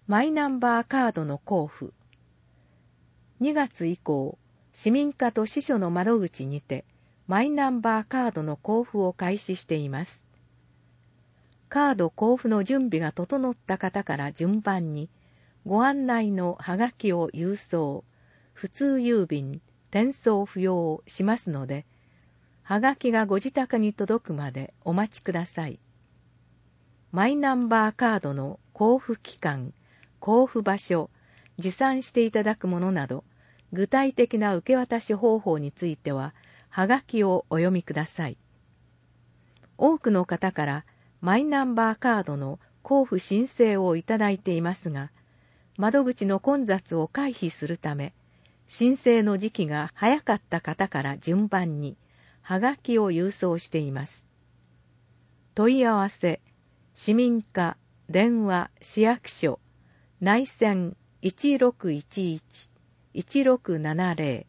マイナンバーカードの交付。2月以降、市民課と支所の窓口にて、マイナンバーカードの交付を開始しています。カード交付の準備が整った方から順番に、ご案内のはがきを郵送、普通郵便、転送不要しますので、はがきがご自宅に届くまでお待ちください。マイナンバーカードの交付期間、交付場所、持参していただくものなど、具体的な受け渡し方法については、はがきをお読みください。多くの方からマイナンバーカードの交付申請をいただいていますが、窓口の混雑を回避するため、申請の時期が早かった方から順番に、はがきを郵送しています。問い合わせ、市民課、電話、市役所、内線 1611-1670。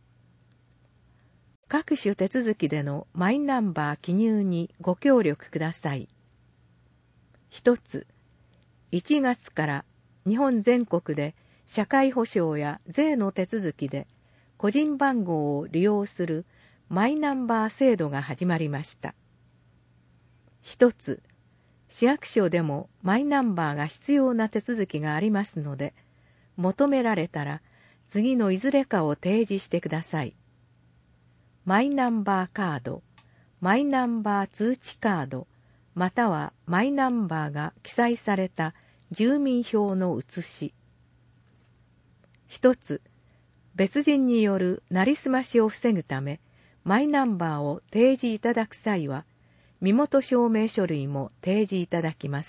各種手続きでのマイナンバー記入にご協力ください。一つ、1月から日本全国で社会保障や税の手続きで個人番号を利用するマイナンバー制度が始まりました。一つ、市役所でもマイナンバーが必要な手続きがありますので、求められたら次のいずれかを提示してください。マイナンバーカード、マイナンバー通知カード、またはマイナンバーが記載された住民票の写し。一つ、別人によるなりすましを防ぐため、マイナンバーを提示いただく際は、身元証明書類も提示いただきます。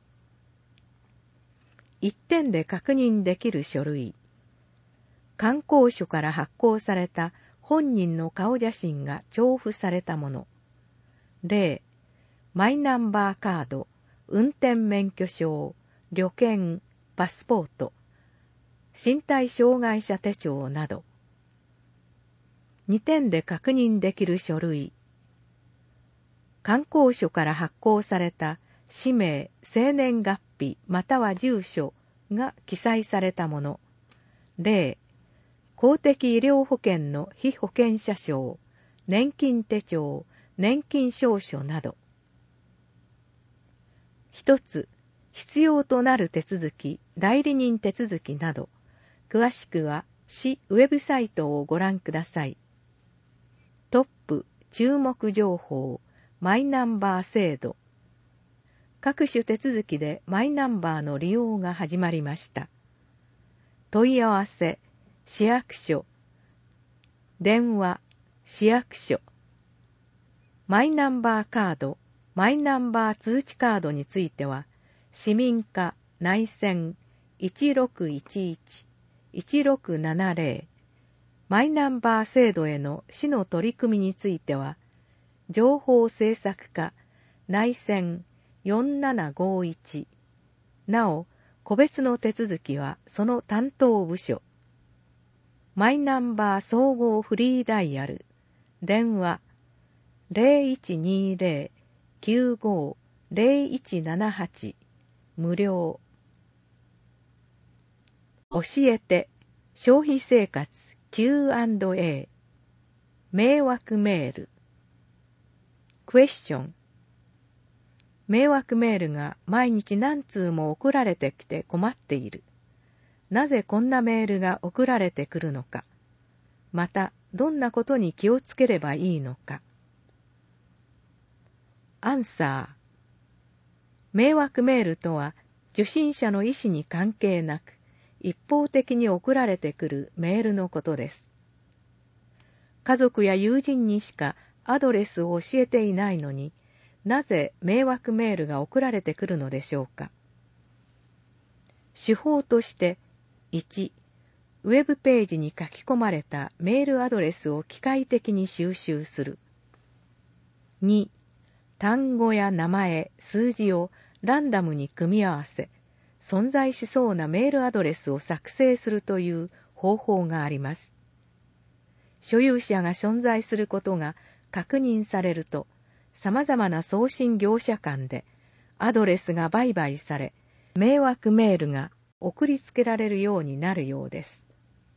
一点で確認できる書類。観光所から発行された本人の顔写真が調布されたもの。例、マイナンバーカード、運転免許証、旅券、パスポート、身体障害者手帳など。2点で確認できる書類。観光所から発行された氏名、生年月日または住所が記載されたもの。例、公的医療保険の被保険者証、年金手帳、年金証書など。一つ、必要となる手続き、代理人手続きなど、詳しくは市ウェブサイトをご覧ください。トップ、注目情報、マイナンバー制度。各種手続きでマイナンバーの利用が始まりました。問い合わせ、市役所。電話、市役所。マイナンバーカード、マイナンバー通知カードについては、市民課内線 1611-1670。マイナンバー制度への市の取り組みについては、情報政策課内線4751。なお、個別の手続きはその担当部署。マイナンバー総合フリーダイヤル。電話 0120-95-0178。無料。教えて消費生活 Q&A。迷惑メール。クエスチョン。迷惑メールが毎日何通も送られてきて困っている。なぜこんなメールが送られてくるのか。また、どんなことに気をつければいいのか。アンサー。迷惑メールとは、受信者の意思に関係なく、一方的に送られてくるメールのことです。家族や友人にしかアドレスを教えていないのに、なぜ迷惑メールが送られてくるのでしょうか。手法として、1、ウェブページに書き込まれたメールアドレスを機械的に収集する。2、単語や名前、数字をランダムに組み合わせ、存在しそうなメールアドレスを作成するという方法があります。所有者が存在することが確認されると、様々な送信業者間でアドレスが売買され、迷惑メールが送りつけられるようになるようです。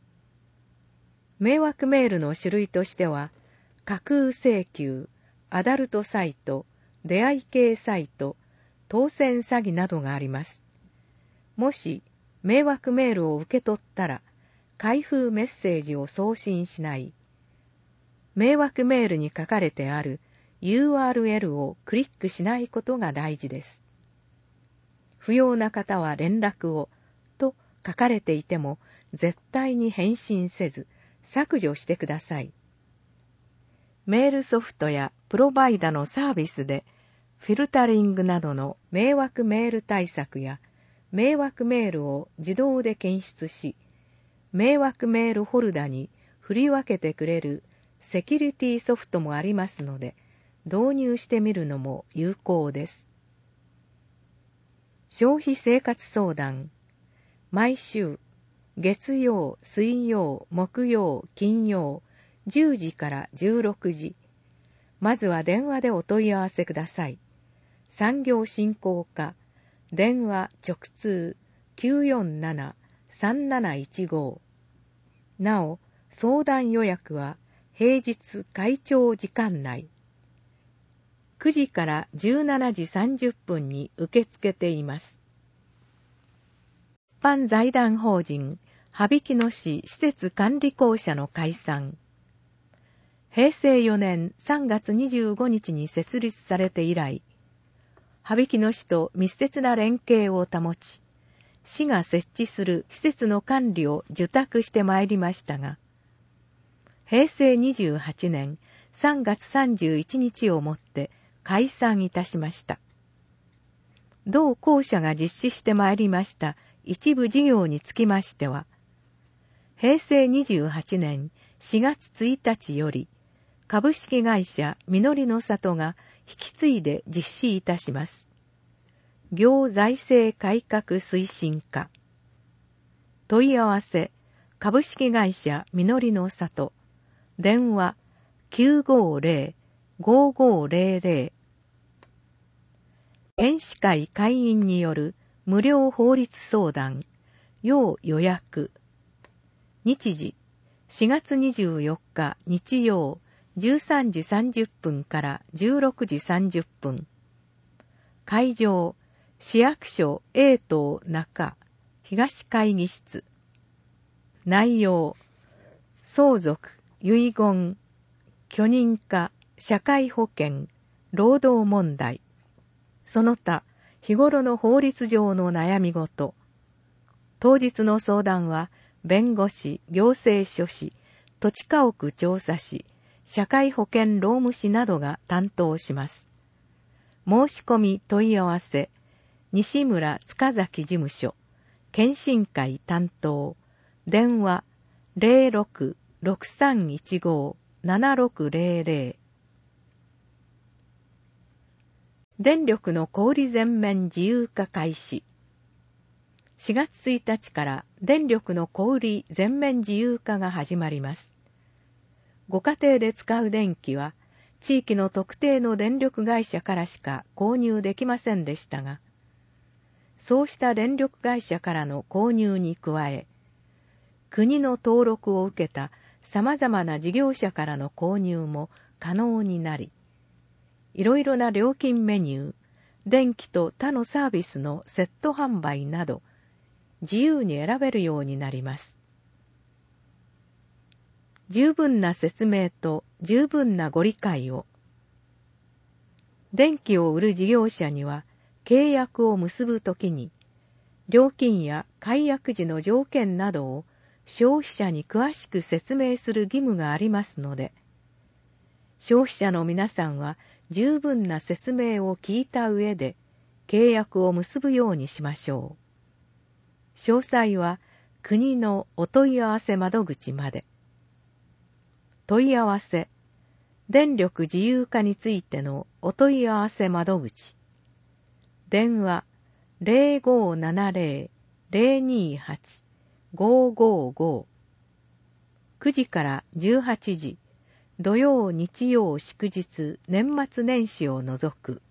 迷惑メールの種類としては、架空請求、アダルトサイト、出会い系サイト、当選詐欺などがあります。もし迷惑メールを受け取ったら、開封メッセージを送信しない。迷惑メールに書かれてある URL をクリックしないことが大事です。不要な方は連絡をと書かれていても絶対に返信せず削除してください。メールソフトやプロバイダのサービスでフィルタリングなどの迷惑メール対策や迷惑メールを自動で検出し、迷惑メールフォルダに振り分けてくれるセキュリティソフトもありますので、導入してみるのも有効です。消費生活相談。毎週、月曜、水曜、木曜、金曜、10時から16時。まずは電話でお問い合わせください。産業振興課、電話直通 947-3715。なお、相談予約は平日開庁時間内。9時から17時30分に受け付けています。一般財団法人、羽曳野市施設管理公社の解散。平成4年3月25日に設立されて以来、羽曳野市と密接な連携を保ち、市が設置する施設の管理を受託してまいりましたが、平成28年3月31日をもって解散いたしました。同公社が実施してまいりました一部事業につきましては、平成28年4月1日より株式会社みのりの里が引き継いで実施いたします。行財政改革推進課。問い合わせ、株式会社みのりの里。電話 950-5500。園士会会員による無料法律相談、要予約。日時、4月24日日曜、13時30分から16時30分。会場、市役所 A 棟中、東会議室。内容、相続、遺言、許認可、社会保険、労働問題。その他、日頃の法律上の悩み事。当日の相談は、弁護士、行政書士、土地家屋調査士、社会保険労務士などが担当します。申し込み問い合わせ、西村塚崎事務所、検診会担当、電話 06-6315-7600。電力の小売全面自由化開始。4月1日から電力の小売全面自由化が始まります。ご家庭で使う電気は、地域の特定の電力会社からしか購入できませんでしたが、そうした電力会社からの購入に加え、国の登録を受けた様々な事業者からの購入も可能になり、いろいろな料金メニュー、電気と他のサービスのセット販売など、自由に選べるようになります。十分な説明と十分なご理解を。電気を売る事業者には、契約を結ぶときに、料金や解約時の条件などを消費者に詳しく説明する義務がありますので、消費者の皆さんは十分な説明を聞いた上で契約を結ぶようにしましょう。詳細は国のお問い合わせ窓口まで。問い合わせ、電力自由化についてのお問い合わせ窓口。電話 0570-028-555。9時から18時、土曜日曜祝日年末年始を除く。